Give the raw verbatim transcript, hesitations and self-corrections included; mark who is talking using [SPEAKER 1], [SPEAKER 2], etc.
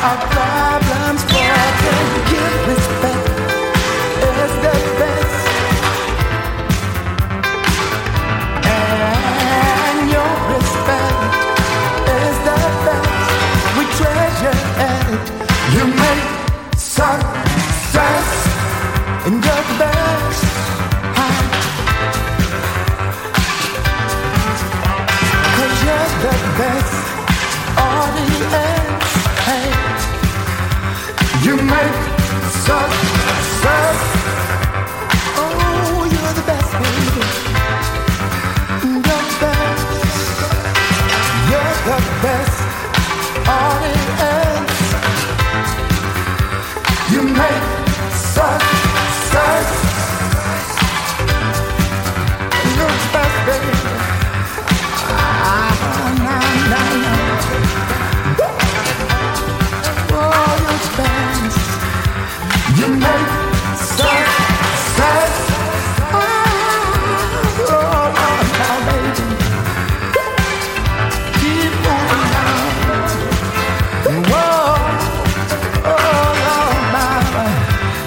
[SPEAKER 1] our problems broken. Give respect is the best, and your respect is the best. We treasure it. You make success in your best. Cause you're the best audience. Hey, you make success. Oh, you're the best, baby. The best. You're the best audience. You make success.